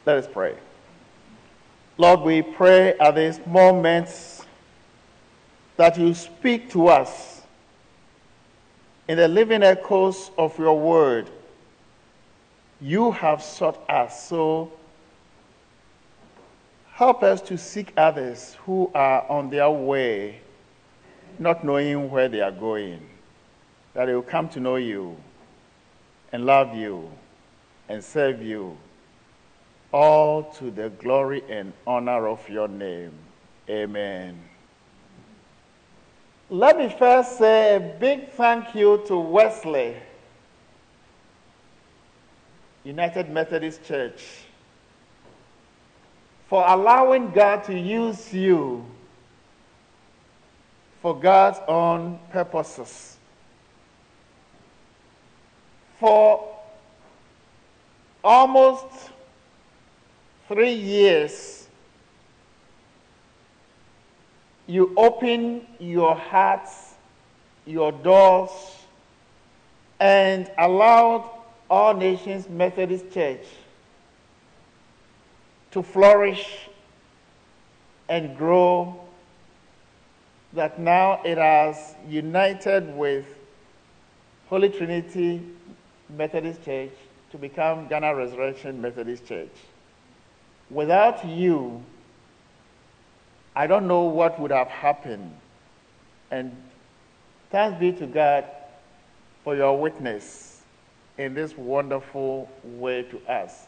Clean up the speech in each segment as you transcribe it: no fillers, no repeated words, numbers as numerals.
Let us pray. Lord, we pray at these moments that you speak to us in the living echoes of your word. You have sought us, so help us to seek others who are on their way, not knowing where they are going, that they will come to know you and love you and serve you, all to the glory and honor of your name. Amen. Let me first say a big thank you to Wesley United Methodist Church for allowing God to use you for God's own purposes. For almost 3 years, you open your hearts, your doors, and allowed All Nations Methodist Church to flourish and grow, that now it has united with Holy Trinity Methodist Church to become Ghana Resurrection Methodist Church. Without you, I don't know what would have happened. And thanks be to God for your witness in this wonderful way to us.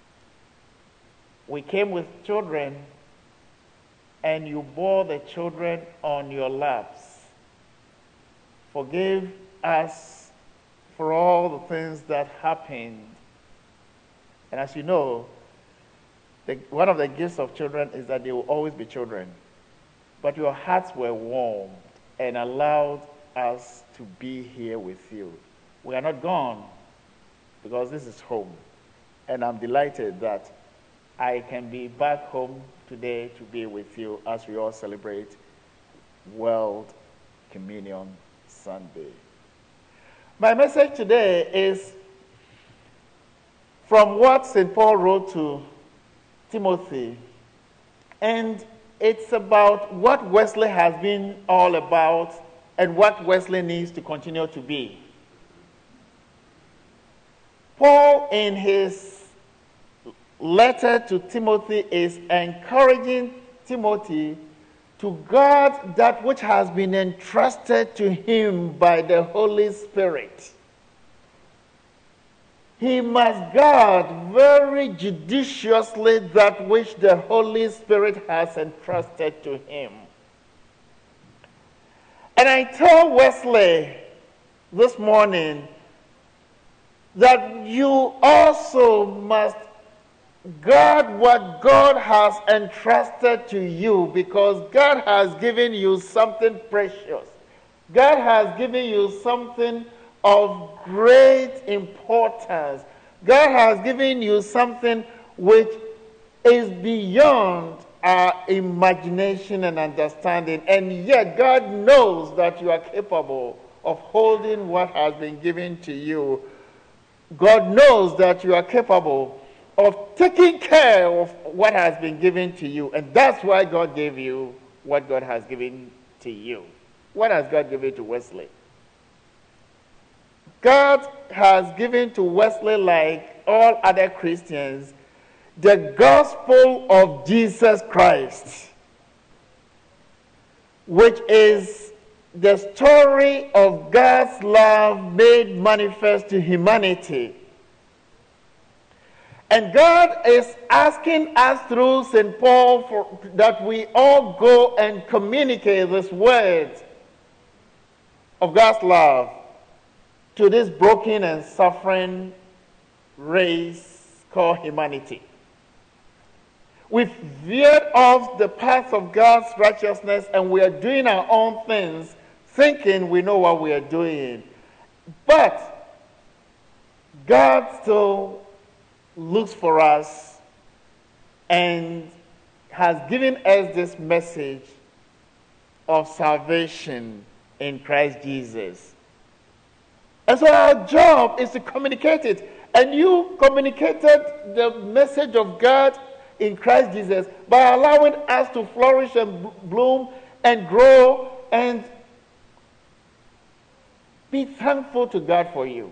We came with children, and you bore the children on your laps. Forgive us for all the things that happened. And as you know, one of the gifts of children is that they will always be children. But your hearts were warmed and allowed us to be here with you. We are not gone, because this is home. And I'm delighted that I can be back home today to be with you as we all celebrate World Communion Sunday. My message today is from what St. Paul wrote to Timothy, and it's about what Wesley has been all about and what Wesley needs to continue to be. Paul, in his letter to Timothy, is encouraging Timothy to guard that which has been entrusted to him by the Holy Spirit. He must guard very judiciously that which the Holy Spirit has entrusted to him. And I told Wesley this morning that you also must guard what God has entrusted to you, because God has given you something precious. God has given you something of great importance. God has given you something which is beyond our imagination and understanding. And yet God knows that you are capable of holding what has been given to you. God knows that you are capable of taking care of what has been given to you. And that's why God gave you what God has given to you. What has God given to Wesley? God has given to Wesley, like all other Christians, the gospel of Jesus Christ, which is the story of God's love made manifest to humanity. And God is asking us through St. Paul that we all go and communicate this word of God's love to this broken and suffering race called humanity. We've veered off the path of God's righteousness, and we are doing our own things, thinking we know what we are doing. But God still looks for us and has given us this message of salvation in Christ Jesus. And so our job is to communicate it. And you communicated the message of God in Christ Jesus by allowing us to flourish and bloom and grow and be thankful to God for you.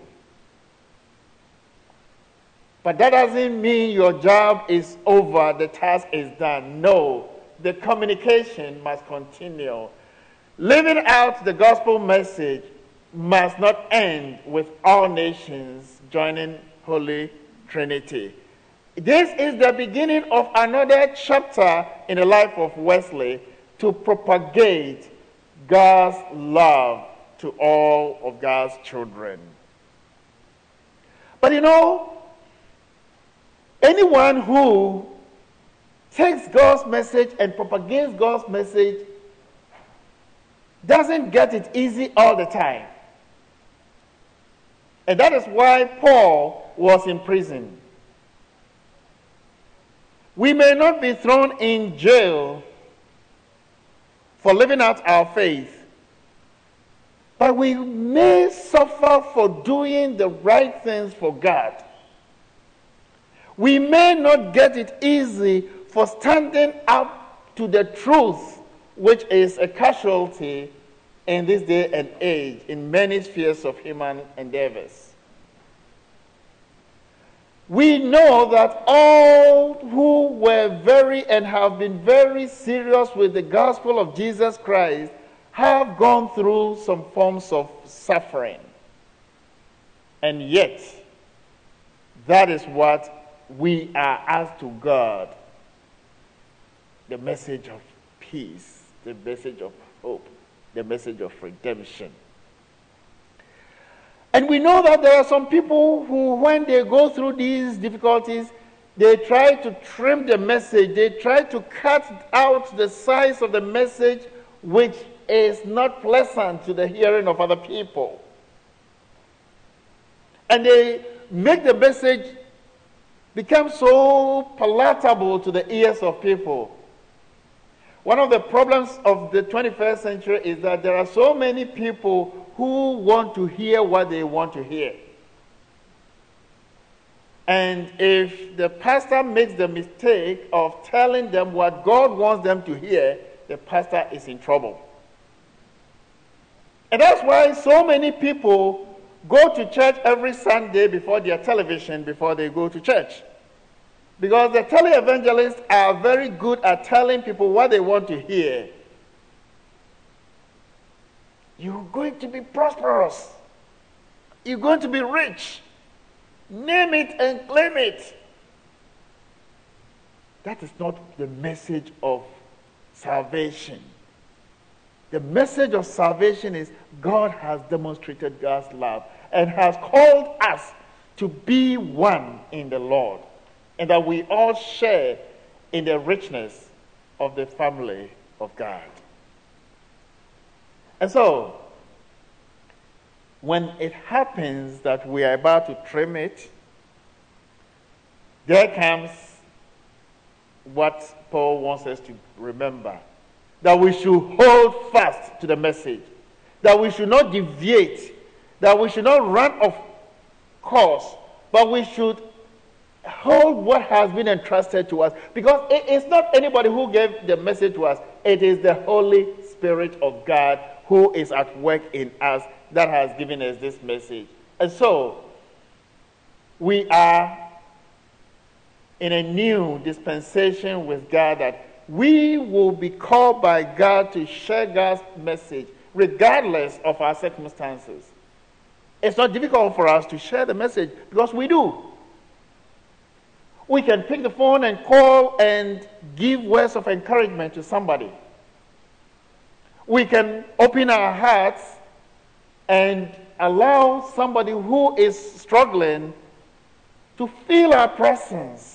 But that doesn't mean your job is over, the task is done. No, the communication must continue. Living out the gospel message must not end with all nations joining Holy Trinity. This is the beginning of another chapter in the life of Wesley to propagate God's love to all of God's children. But anyone who takes God's message and propagates God's message doesn't get it easy all the time. And that is why Paul was in prison. We may not be thrown in jail for living out our faith, but we may suffer for doing the right things for God. We may not get it easy for standing up to the truth, which is a casualty in this day and age in many spheres of human endeavors. We know that all who were very and have been very serious with the gospel of Jesus Christ have gone through some forms of suffering. And yet, that is what we are asked to God. The message of peace, the message of hope, the message of redemption. And we know that there are some people who, when they go through these difficulties, they try to trim the message. They try to cut out the size of the message which is not pleasant to the hearing of other people. And they make the message become so palatable to the ears of people. One of the problems of the 21st century is that there are so many people who want to hear what they want to hear. And if the pastor makes the mistake of telling them what God wants them to hear, the pastor is in trouble. And that's why so many people go to church every Sunday before their television, before they go to church. Because the televangelists are very good at telling people what they want to hear. You're going to be prosperous. You're going to be rich. Name it and claim it. That is not the message of salvation. The message of salvation is God has demonstrated God's love and has called us to be one in the Lord, and that we all share in the richness of the family of God. And so, when it happens that we are about to trim it, there comes what Paul wants us to remember. That we should hold fast to the message. That we should not deviate. That we should not run off course. But we should hold what has been entrusted to us. Because it is not anybody who gave the message to us. It is the Holy Spirit of God who is at work in us that has given us this message. And so, we are in a new dispensation with God, that we will be called by God to share God's message regardless of our circumstances. It's not difficult for us to share the message because we do. We can pick the phone and call and give words of encouragement to somebody. We can open our hearts and allow somebody who is struggling to feel our presence.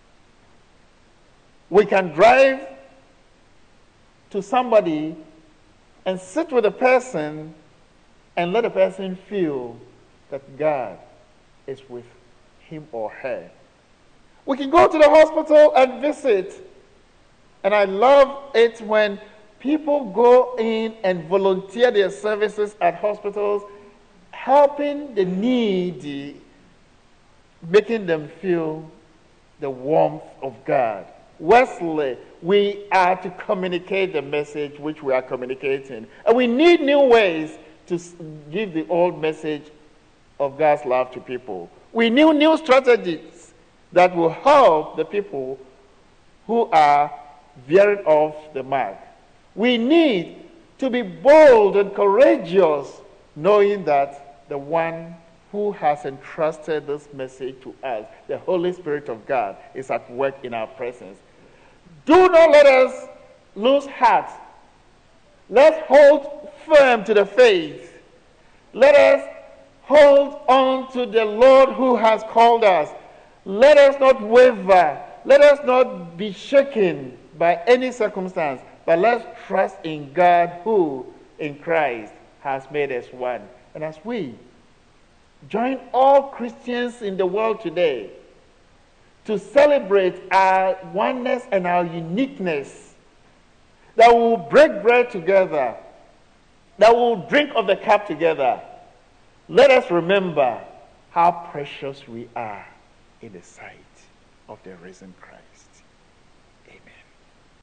We can drive to somebody and sit with a person and let a person feel that God is with him or her. We can go to the hospital and visit. And I love it when people go in and volunteer their services at hospitals, helping the needy making them feel the warmth of God. Wesley, we are to communicate the message which we are communicating. And we need new ways to give the old message of God's love to people. We need new strategies that will help the people who are veering off the mark. We need to be bold and courageous, knowing that the one who has entrusted this message to us, the Holy Spirit of God, is at work in our presence. Do not let us lose heart. Let's hold firm to the faith. Let us hold on to the Lord who has called us. Let us not waver. Let us not be shaken by any circumstance, but let's trust in God who, in Christ, has made us one. And as we join all Christians in the world today to celebrate our oneness and our uniqueness, that we will break bread together, that we will drink of the cup together, let us remember how precious we are in the sight of the risen Christ.